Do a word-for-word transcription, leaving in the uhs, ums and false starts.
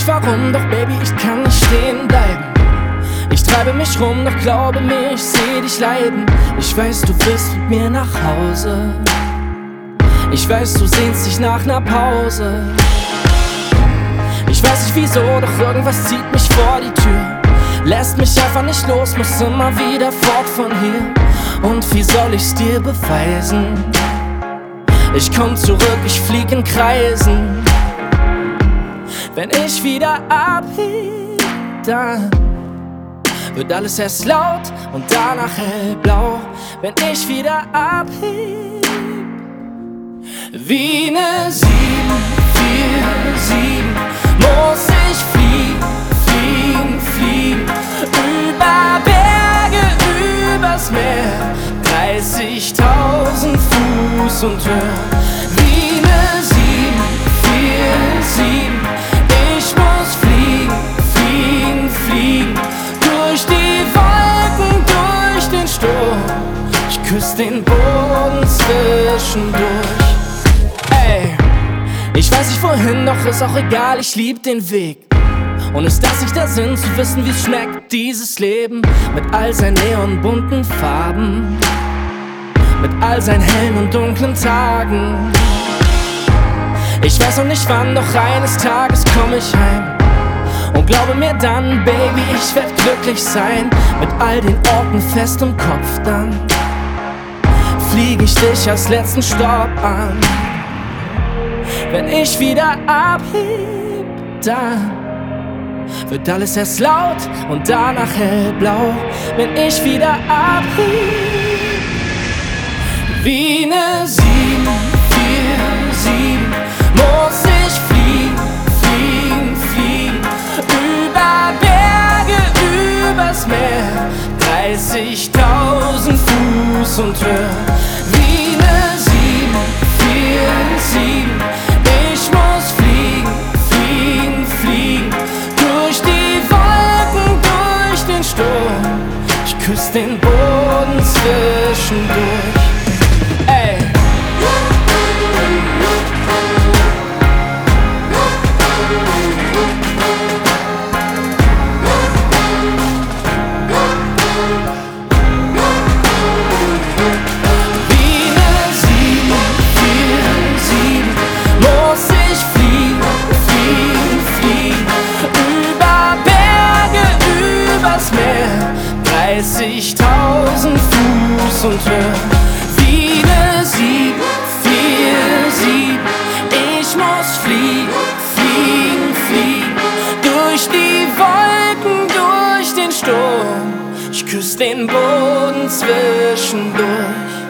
warum, doch Baby, ich kann nicht stehen bleiben. Ich treibe mich rum, doch glaube mir, ich seh dich leiden. Ich weiß, du willst mit mir nach Hause. Ich weiß, du sehnst dich nach ner Pause. Ich weiß nicht wieso, doch irgendwas zieht mich vor die Tür. Lässt mich einfach nicht los, muss immer wieder fort von hier. Und wie soll ich's dir beweisen? Ich komm zurück, ich flieg in Kreisen. Wenn ich wieder abheb, dann wird alles erst laut und danach hellblau. Wenn ich wieder abheb, wie ne sieben vier sieben muss ich fliegen, fliegen, fliegen. Über Berge, übers Meer, dreißigtausend Fuß und höher. Wie ne sieben vier sieben, ich muss fliegen, fliegen, fliegen. Durch die Wolken, durch den Sturm, ich küss den Boden zwischendurch. Ey, ich weiß nicht wohin, doch ist auch egal, ich lieb den Weg. Und ist das nicht der Sinn, zu wissen, wie's schmeckt, dieses Leben? Mit all seinen neonbunten Farben, mit all seinen hellen und dunklen Tagen. Ich weiß noch nicht wann, doch eines Tages komm ich heim. Und glaube mir dann, Baby, ich werd glücklich sein. Mit all den Orten fest im Kopf, dann flieg ich dich als letzten Stopp an. Wenn ich wieder abheb, dann wird alles erst laut und danach hellblau. Wenn ich wieder abheb, wie ne sieben vier sieben muss ich fliegen, fliegen, fliegen. Über Berge, übers Meer, dreißigtausend Fuß und höher. Wie ne sieben vier sieben, ich muss fliegen, fliegen, fliegen. Durch die Wolken, durch den Sturm, ich küss den Boden zwischendurch. Ey. dreißigtausend Fuß und höher. Wie ne sieben vier sieben, ich muss fliegen, fliegen, fliegen. Durch die Wolken, durch den Sturm, ich küss den Boden zwischendurch.